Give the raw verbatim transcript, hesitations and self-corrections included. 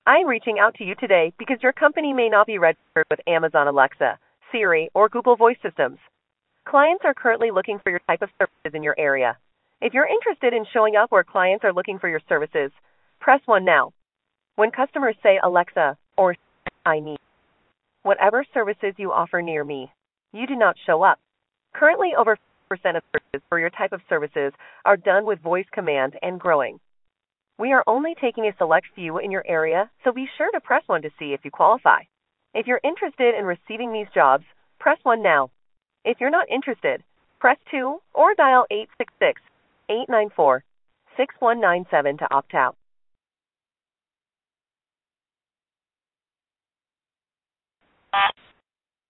I'm reaching out to you today because your company may not be registered with Amazon Alexa, Siri, or Google Voice systems. Clients are currently looking for your type of services in your area. If you're interested in showing up where clients are looking for your services, press one now. When customers say Alexa or I need whatever services you offer near me, you do not show up. Currently, over fifty percent of searches for your type of services are done with voice command and growing. We are only taking a select few in your area, so be sure to press one to see if you qualify. If you're interested in receiving these jobs, press one now. If you're not interested, press two or dial eight six six, eight nine four, six one nine seven to opt out.